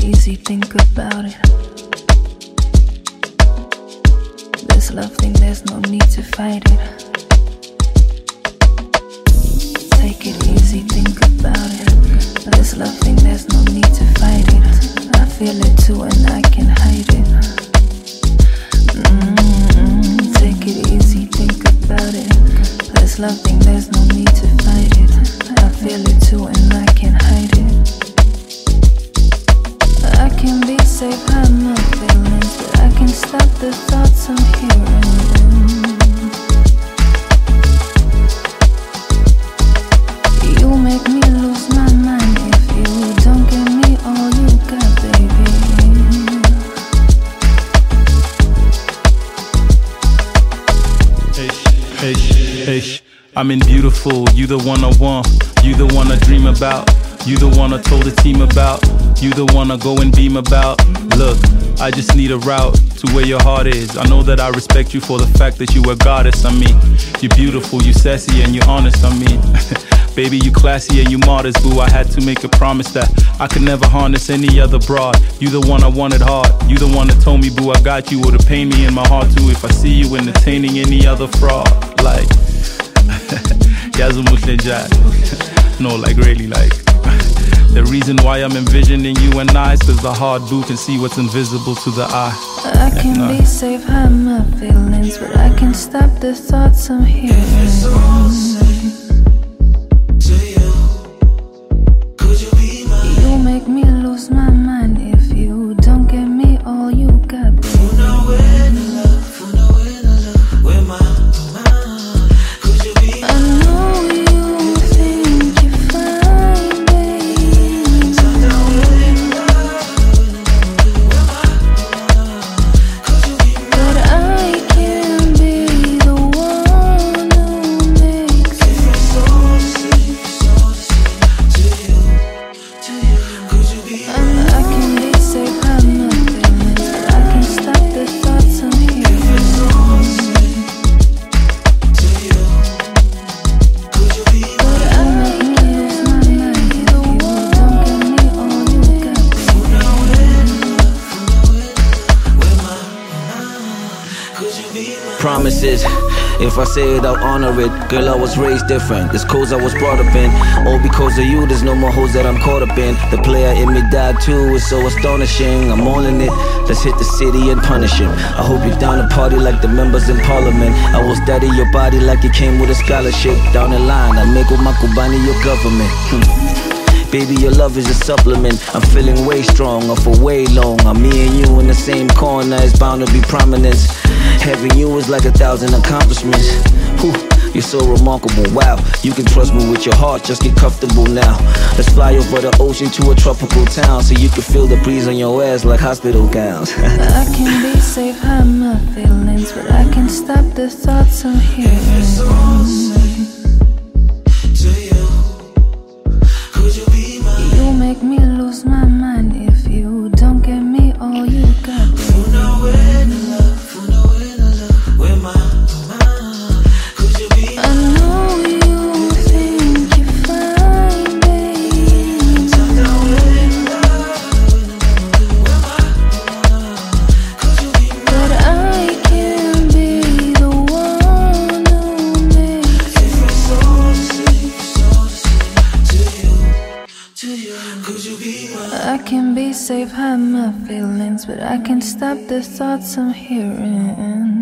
easy, think about it. This love thing, there's no need to fight it. Take it easy, think about it. This love thing, there's no need to fight it. I feel it too and I can hide it. Take it easy, think about it. This love thing, there's no need to fight it. I feel it too and I can hide it. I can be safe, hide my feelings, but I can stop the thoughts I'm hearing. You make me lose my mind if you don't give me all you got, baby. Hey, I'm in beautiful, you the one I want, you the one I dream about, you the one I told the team about, you the one I go and beam about. Look, I just need a route to where your heart is. I know that I respect you for the fact that you a goddess. I mean, you're beautiful, you sassy and you honest. I mean, baby, you classy and you modest, boo. I had to make a promise that I could never harness any other broad. You the one I wanted hard, you the one that told me, boo, I got you. Would've pain me in my heart too if I see you entertaining any other fraud. Like, no, like really, like. The reason why I'm envisioning you and I is cause the heart, boo, can see what's invisible to the eye. I can be safe, hide my feelings, but I can stop the thoughts I'm hearing. You make me lose my mind if you don't give me all you got, baby. I know you think you're fine, babe, but I can be the one who makes it. I can be safe, hide my feelings, but I can stop the thoughts I'm hearing. Promises, if I say it, I'll honor it. Girl, I was raised different. This codes I was brought up in. All because of you, there's no more hoes that I'm caught up in. The player in me died too, it's so astonishing. I'm all in it, let's hit the city and punish him. I hope you're down to party like the members in parliament. I will study your body like it came with a scholarship. Down the line, I'll make Makubani your government. Baby, your love is a supplement. I'm feeling way stronger for way long. I'm me and you in the same corner, it's bound to be prominence. Having you is like 1,000 accomplishments. Whew, you're so remarkable, wow. You can trust me with your heart, just get comfortable now. Let's fly over the ocean to a tropical town, so you can feel the breeze on your ass like hospital gowns. I can be safe, hide my feelings, but I can stop the thoughts I'm hearing. You make me lose my mind if you don't give me all you got, baby. I know you think you're fine, babe, but I can be the one who makes it. I can be safe, hide my feelings, but I can stop the thoughts I'm hearing.